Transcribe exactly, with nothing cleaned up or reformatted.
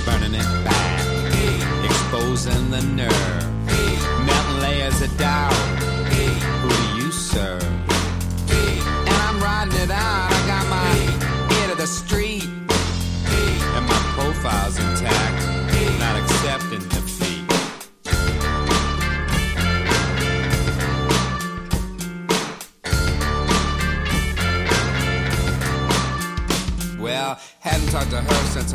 burning it back, exposing the nerve, melting layers of doubt. Who do you serve? And I'm riding it out. I got my ear to the street, and my profile's intact, not accepting defeat. Well, hadn't talked to her since